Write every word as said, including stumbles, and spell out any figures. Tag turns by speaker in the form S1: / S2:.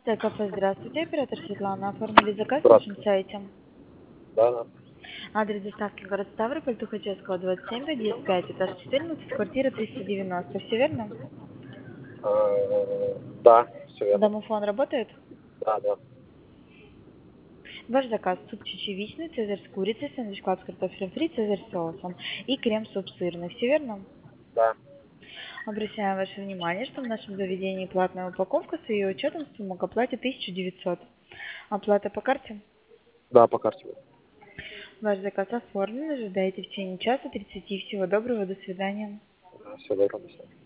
S1: Кафе, здравствуйте, оператор Светлана. Оформили заказ на нашем
S2: Здравствуйте.
S1: сайте.
S2: Да, да.
S1: Адрес доставки город Ставрополь, Тухачевского, двадцать семь, подъезд пять, этаж четырнадцать, квартира триста девяносто. Все верно?
S2: Э, Да, все верно.
S1: Домофон работает?
S2: Да, да.
S1: Ваш заказ: суп чечевичный, цезарь с курицей, сэндвич-клаб с картофелем фри, цезарь с соусом и крем-суп сырный. Все верно?
S2: Да.
S1: Обращаем ваше внимание, что в нашем заведении платная упаковка с ее учетом сумма к оплате тысяча девятьсот. Оплата по карте?
S2: Да, по карте.
S1: Ваш заказ оформлен, ожидайте в течение часа тридцати. Всего доброго, до свидания.
S2: Все добро. До свидания.